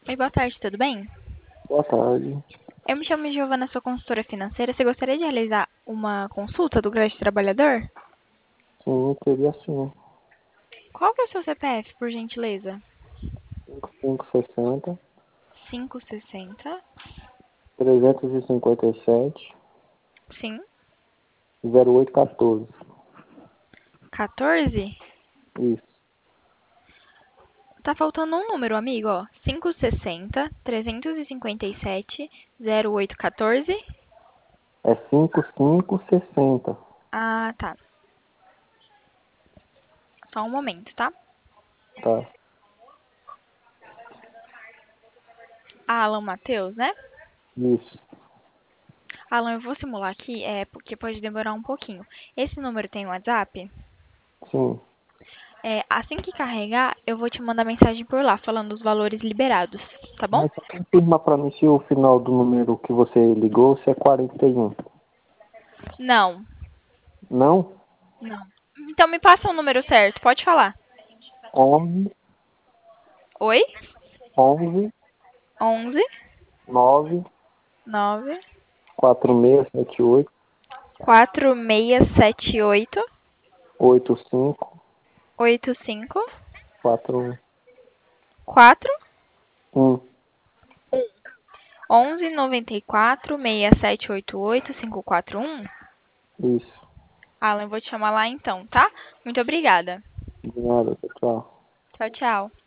Oi, boa tarde, tudo bem? Boa tarde. Eu me chamo Giovana, sou consultora financeira. Você gostaria de realizar uma consulta do Crédito Trabalhador? Sim, teria sim. Qual que é o seu CPF, por gentileza? 5560 560. 357 Sim. 0814. 14? Isso. Tá faltando um número, amigo, ó. 560 357 0814. É 5560. Ah, tá. Só um momento, tá? Tá. Alan Matheus, né? Isso. Alan, eu vou simular aqui, porque pode demorar um pouquinho. Esse número tem WhatsApp? Sim. Assim que carregar, eu vou te mandar mensagem por lá, falando os valores liberados, tá bom? Mas só confirma pra mim se o final do número que você ligou se é 41. Não, Não? não. Então me passa o número certo, pode falar. 11 Oi? 11 11 9 9 4678 4678 85 85 41. 4 1. 11 94 6788 541. Isso. Alan, eu vou te chamar lá então, tá? Muito obrigada. De nada, tchau. Tchau, tchau.